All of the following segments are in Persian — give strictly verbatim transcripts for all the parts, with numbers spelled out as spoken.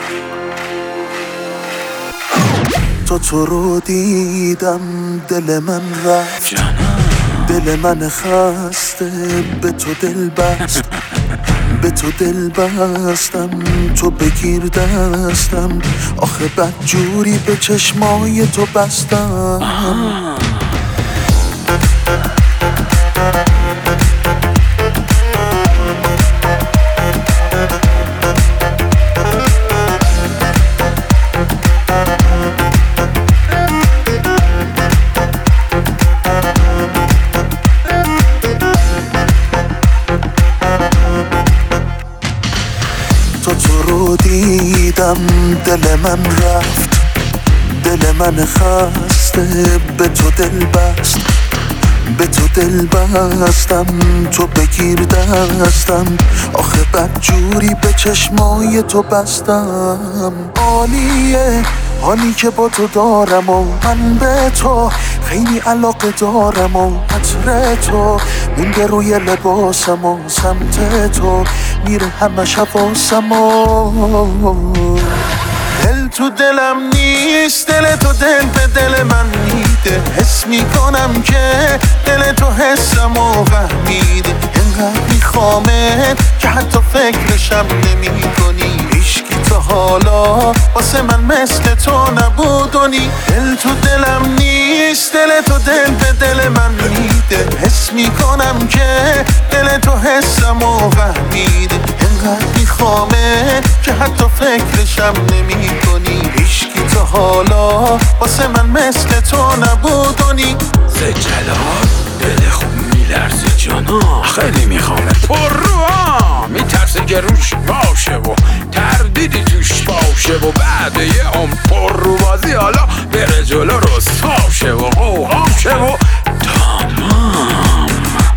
تا تو رو دیدم دل من رفت، دل من خسته به تو دل بست، به تو دل بستم، تو بگیر دستم، آخه بد جوری به چشمای تو بستم. تا تو رو دیدم دل من رفت، دل من خسته به تو دل بست، به تو دل بستم، تو بگیر دستم، آخه بد جوری به چشمای تو بستم. عالیه حالی که با تو دارم و من به تو خیلی علاقه دارم و عطر تو مونده روی لباسم و سمت تو میره همش حواسم و دل تو دلم نیست، دل تو دل به دل من میده، حس میکنم که دل تو حسم و فهمیده، انقدر میخوامت که حتی فکرشم نمی کنی، هیچکی تا حالا واسه من مثل تو نبود و نی. دل تو دلم نیست، دل تو دل به دل من میده، حس میکنم که دل تو حسم و فهمیده، انقدر میخوامت که حتی فکرشم نمی کنی، هیچکی تا حالا واسه من مثل تو نبود و نی. زجلال دل خوب میلرزه جانا، خیلی میخوامه پر رو ها، میترسه که روش باشه و تردیدی توش باشه و بعد یه هم پر رو بازی حالا بره جلو رسوا شه و قوقا شه و تمام.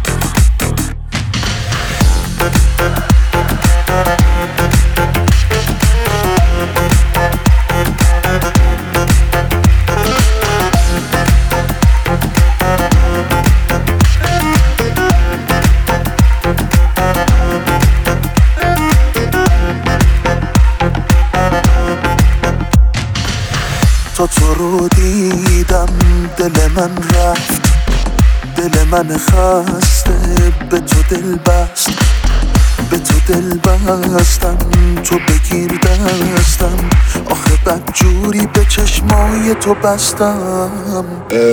تا تو رو دیدم دل من رفت، دل من خسته به تو دل بست، به تو دل بستم، تو بگیر دستم، آخه بد جوری به چشمای تو بستم.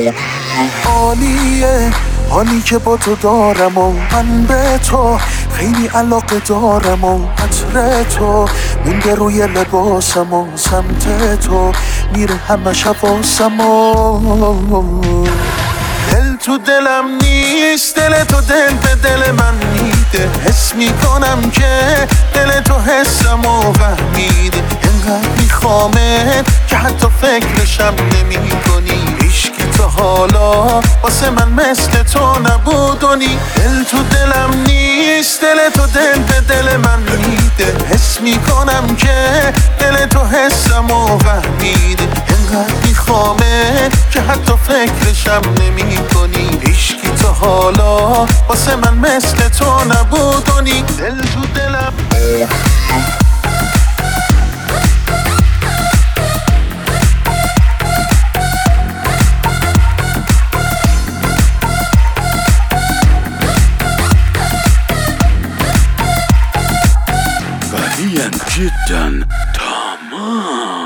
عالیه حالی که با تو دارم و من به تو خیلی علاقه دارم و عطر تو مونده روی لباسم و سمت تو میره همش حواسم و دل تو دلم نیست، دل تو دل به دل من میده، حس میکنم که دل تو حسم و فهمیده، انقدر میخوامت که حتی فکرشم نمی کنی، هیچکی تا حالا واسه من مثل تو نبود و نی. دل تو دلم نیست، دل تو دل به دل من میده، حس میکنم که دل تو حسم و فهمیده، انقدر میخوامت که حتی فکرشم نمی کنی، هیچکی تا حالا واسه من مثل تو نبود و نی. دل تو دلم قويا جدا تمام.